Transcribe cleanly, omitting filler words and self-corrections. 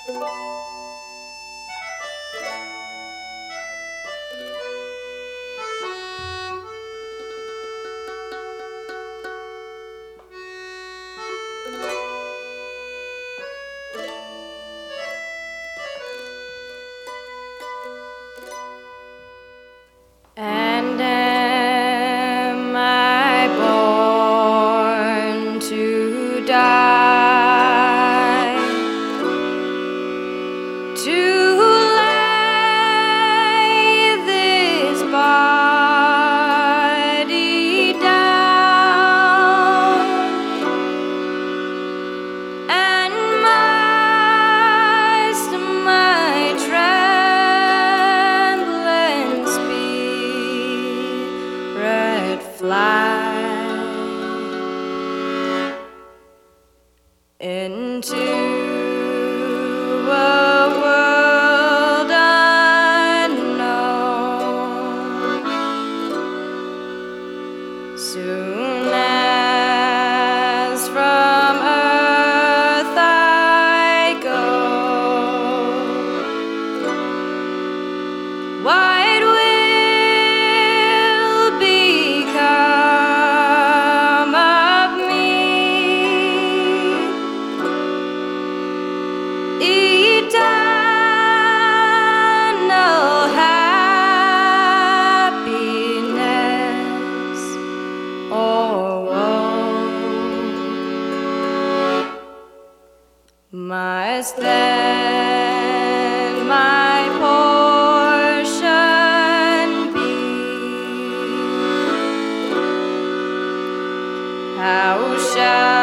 And am I born to die, to lay this body down, and must my trembling spirit fly into a world unknown, soon as from earth I go. What will become of me? Eternal happiness or woe must then my portion be. How shall